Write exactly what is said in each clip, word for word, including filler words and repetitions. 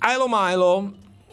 Ilo Milo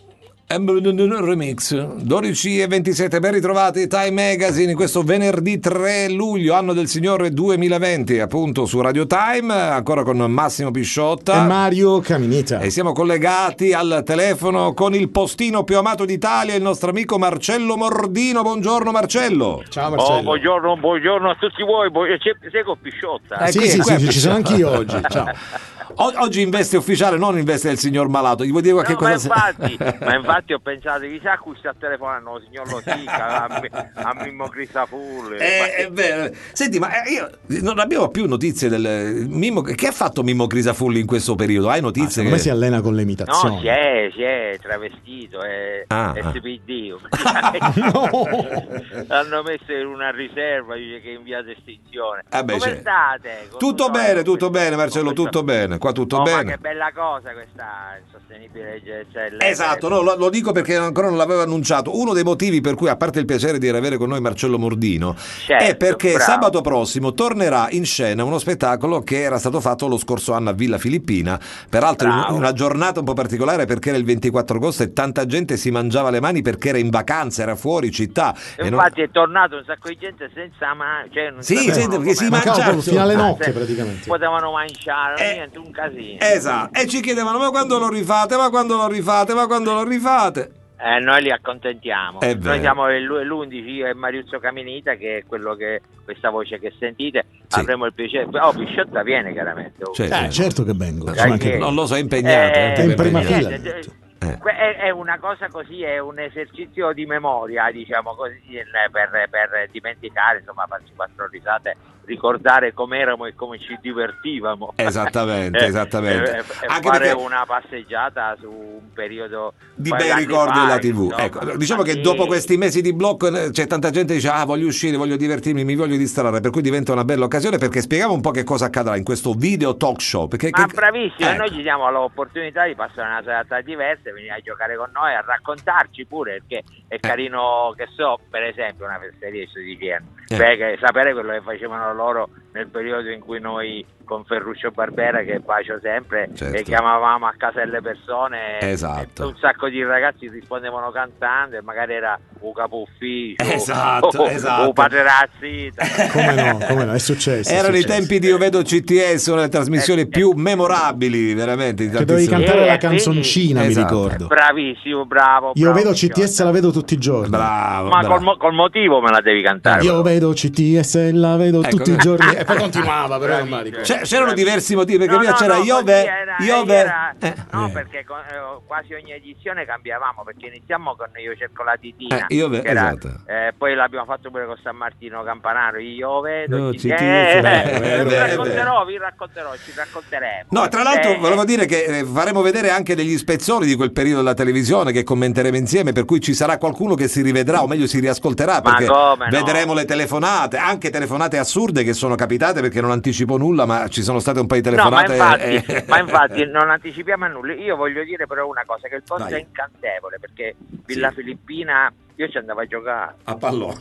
Remix. Dodici e ventisette, ben ritrovati. Time Magazine in questo venerdì tre luglio, anno del Signore duemilaventi, appunto su Radio Time, ancora con Massimo Pisciotta e Mario Caminita. E siamo collegati al telefono con il postino più amato d'Italia, il nostro amico Marcello Mordino. Buongiorno Marcello. Ciao Marcello. Oh, buongiorno, buongiorno a tutti voi. Sei con Pisciotta? Eh, sì, sì, sì, sì, ci sono anch'io oggi. Ciao. Oggi in veste ufficiale, non in veste del signor malato. Gli vuoi dire qualche no, cosa? Ma infatti, ma infatti ho pensato, chissà a cui sta telefonando, signor Lotica, a, a Mimmo Crisafulli. Eh, è vero. Senti, ma io non abbiamo più notizie del Mimmo. Che ha fatto Mimmo Crisafulli in questo periodo? Hai notizie? Come che... si allena con le imitazioni? No, si è, si è travestito, è ah, S P D. Ah. No. L'hanno messo in una riserva, dice che è in via d'estinzione. Eh beh, come c'è. state? Come tutto state? bene, tutto bene Marcello, tutto bene. Qua tutto oh, bene. Ma che bella cosa questa sostenibile, cioè, esatto, no, lo, lo dico perché ancora non l'avevo annunciato. Uno dei motivi per cui, a parte il piacere di avere con noi Marcello Mordino, certo, è perché bravo. sabato prossimo tornerà in scena uno spettacolo che era stato fatto lo scorso anno a Villa Filippina, peraltro in una giornata un po' particolare perché era il ventiquattro agosto e tanta gente si mangiava le mani perché era in vacanza, era fuori città. E e infatti non... è tornato un sacco di gente senza mani, cioè non sì, senti, perché si mangiava fino alle nocche praticamente. Potevano mangiare, eh, niente, un casino. Esatto, e ci chiedevano ma quando lo rifate, ma quando lo rifate, ma quando lo rifate? Eh, noi li accontentiamo. È noi vero. siamo l'undici, io e Mariuzzo Caminita, che è quello che questa voce che sentite, sì. avremo il piacere. Oh, Pisciotta viene chiaramente. Certo, eh, certo che vengo. Eh, anche... Non lo so, è impegnato. Eh, è in prima fila. Eh. È, è una cosa così, è un esercizio di memoria, diciamo così, per, per dimenticare, insomma, farci quattro risate, ricordare com'eramo e come ci divertivamo. Esattamente, esattamente. E, e Anche fare perché... una passeggiata su un periodo di bei ricordi della tivù. No? Ecco, diciamo che dopo questi mesi di blocco c'è tanta gente che dice ah voglio uscire, voglio divertirmi, mi voglio distrarre, per cui diventa una bella occasione perché spieghiamo un po' che cosa accadrà in questo video talk show. Perché, Ma che... bravissimo, ecco. Noi ci diamo l'opportunità di passare una serata diversa, venire a giocare con noi, a raccontarci pure, perché è eh. carino, che so, per esempio una fesseria di sedici anni, eh. perché sapere quello che facevano loro nel periodo in cui noi con Ferruccio Barbera, che bacio sempre, certo. e chiamavamo a casa delle persone, esatto. e un sacco di ragazzi rispondevano cantando e magari era un capo ufficio, esatto, o, esatto. o padre razzita. come no, come no, è successo. Erano è i successo. tempi di Io Vedo C T S, una delle trasmissioni eh, più memorabili, veramente. Che dovevi cantare eh, la canzoncina, quindi... mi esatto. ricordo. Bravissimo, bravo. Io bravo, vedo C T S, la vedo tutti i giorni. Bravo. Ma bravo. col, col motivo me la devi cantare. Io vedo C T S, la vedo ecco, tutti i giorni. E poi continuava, però non mi ricordo. C'erano diversi motivi, perché no, prima no, c'era no, Iove, era, Iove. Era, eh. no, Eh. perché con, eh, quasi ogni edizione cambiavamo, perché iniziamo con Io cerco la titina, Eh, Iove, che era, esatto. eh, poi l'abbiamo fatto pure con San Martino Campanaro. Io vedo No, ci- ci- eh, ci- eh, vero, eh, vero, vi vero, racconterò, vi racconterò, ci racconteremo. No, tra l'altro Eh, volevo dire che eh, faremo vedere anche degli spezzoni di quel periodo della televisione che commenteremo insieme, per cui ci sarà qualcuno che si rivedrà o meglio si riascolterà, Ma perché come no? vedremo le telefonate, anche telefonate assurde che sono capitate perché non anticipo nulla, ma ci sono state un paio di No, ma telefonate. infatti, eh, ma infatti non anticipiamo a nulla. Io voglio dire però una cosa, che il posto Vai. è incantevole, perché Villa Sì. Filippina io ci andavo a giocare. a pallone.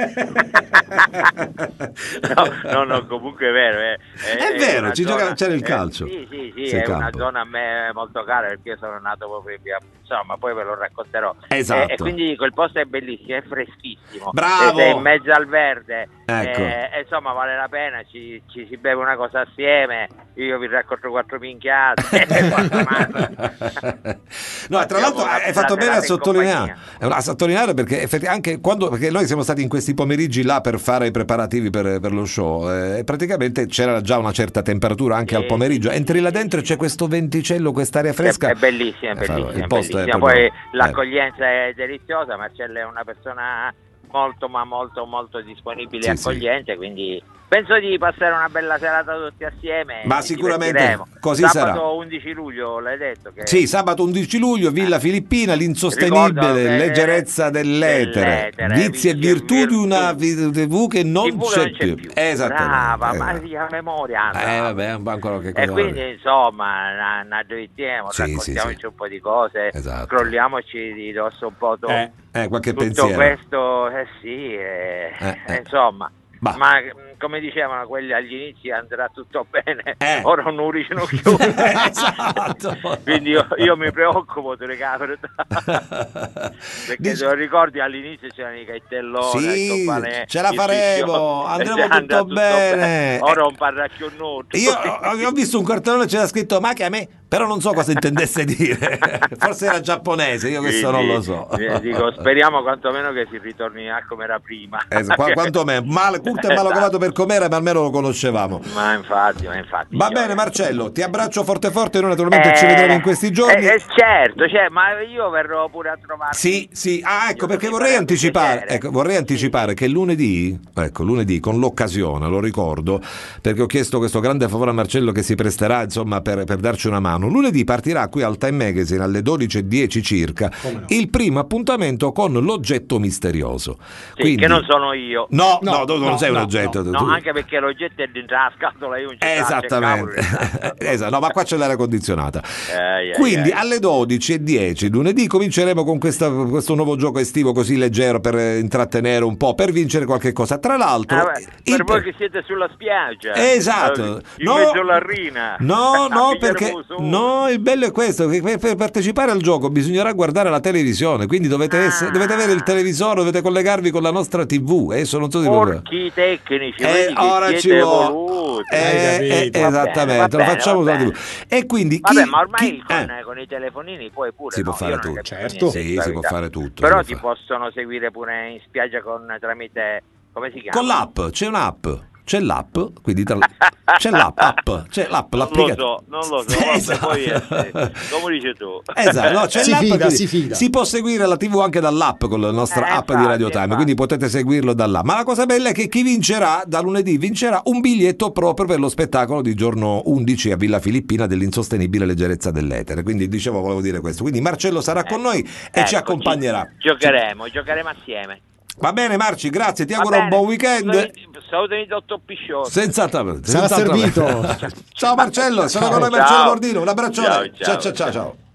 no, no, no, comunque è vero. È, È vero, una ci zona- gioca- c'era il eh, calcio. sì, sì, sì, Sì, è campo. una zona a me molto cara perché io sono nato proprio in via, insomma, poi ve lo racconterò. Esatto. E, e quindi quel posto è bellissimo, è freschissimo. Bravo! Ed è in mezzo al verde. Ecco. E, e insomma vale la pena, ci, ci si beve una cosa assieme, io vi racconto quattro minchiate. No, tra l'altro hai fatto bene a sottolineare, a sottolineare perché effettivamente anche quando, perché noi siamo stati in questi pomeriggi là per fare i preparativi per, per lo show e eh, praticamente c'era già una certa temperatura anche Sì, al pomeriggio, sì, entri là sì, dentro e sì. c'è questo venticello, quest'aria fresca, è bellissima, è Eh, fa- bellissima, il posto è bellissima. proprio- Poi l'accoglienza è deliziosa, Marcello è una persona molto ma molto molto disponibile Sì, e sì. accogliente, quindi penso di passare una bella serata tutti assieme. Ma ci sicuramente divertiremo. così Sabato sarà. undici luglio l'hai detto che Sì, sabato undici luglio, Villa Filippina, l'insostenibile Ricordo che- leggerezza dell'etere, dell'etere, vizi e virtù di una virtù. tivù che non, tivù che c'è, non c'è più. più. Esattamente. Brava, esatto. ma sia memoria. Eh vabbè, ancora che E cosa quindi insomma ne gioitiamo, Sì, raccontiamoci sì, sì. un po' di cose, Esatto. crolliamoci di dosso un po' to- eh, eh, qualche tutto pensiero. questo, eh sì, eh, Eh, eh. insomma, Bah. ma mh, come dicevano quelli agli inizi, andrà tutto bene, eh. ora non riuscino più. Esatto. Quindi io, io mi preoccupo delle camere, perché Dici... se lo ricordi all'inizio c'erano i caitelloni, sì, pane, ce la faremo, andremo tutto, tutto bene. bene. Ora un parracchionotto. Io ho, ho visto un cartellone, c'era scritto ma che a me, però non so cosa intendesse dire. Forse era giapponese, io questo Quindi, non lo so. Dico, speriamo quantomeno che si ritorni a come era prima. Esatto, qu- quantomeno male, culto e malocovato per com'era, ma almeno lo conoscevamo. Ma infatti, ma infatti. Va bene Marcello, ti abbraccio forte forte, noi naturalmente eh, ci vedremo in questi giorni. Eh, eh, certo, cioè, ma io verrò pure a trovarti. Sì, sì, ah ecco, perché vorrei anticipare, ecco, vorrei anticipare che lunedì, ecco, lunedì con l'occasione, lo ricordo, perché ho chiesto questo grande favore a Marcello che si presterà, insomma, per, per darci una mano. Lunedì partirà qui al Time Magazine alle dodici e dieci circa no? il primo appuntamento con l'oggetto misterioso. Sì, Quindi... che non sono io. No, no, no tu non no, sei no, un oggetto. No, tu... no, anche perché l'oggetto è dentro la scatola, io non ci esattamente. Esatto, no, ma qua c'è l'aria condizionata. Eh, Quindi eh, eh. alle dodici e dieci lunedì cominceremo con questa, questo nuovo gioco estivo così leggero per intrattenere un po', per vincere qualche cosa. Tra l'altro, ah, beh, per voi che siete sulla spiaggia, esatto, in no, mezzo alla rina. No, no, perché no, il bello è questo, che per partecipare al gioco bisognerà guardare la televisione, quindi dovete, essere, ah. dovete avere il televisore, dovete collegarvi con la nostra tivù. Adesso non so di porchi tecnici, eh, ora ci vuole. Eh, eh, esattamente, bene, lo facciamo sulla tivù. E quindi vabbè, chi, ma ormai chi, con, eh. con i telefonini poi pure si no, può fare tutto, certo. Sì, si può fare tutto. Però ti fare. Possono seguire pure in spiaggia con tramite, come si chiama? Con l'app, c'è un'app. C'è l'app, quindi tra... c'è l'app, app, c'è l'app, non l'applicazione. lo so, non lo so, esatto. Poi è, come dici tu. Esatto, no, c'è si l'app, fida, si fida. Si può seguire la tivù anche dall'app con la nostra eh, app infatti, di Radio Time, infatti. quindi potete seguirlo da là. Ma la cosa bella è che chi vincerà da lunedì vincerà un biglietto proprio per lo spettacolo di giorno undici a Villa Filippina dell'insostenibile leggerezza dell'etere. Quindi dicevo, volevo dire questo. Quindi Marcello sarà con noi e ecco, ci accompagnerà. Ci giocheremo, ci... giocheremo assieme. Va bene Marci, grazie, ti auguro un buon weekend. Salutami dottor Pisciotto. Senz'altro. Sarà servito. Ciao Marcello, sono con noi Marcello Bordino, un abbraccione. Ciao, ciao, ciao ciao ciao. ciao.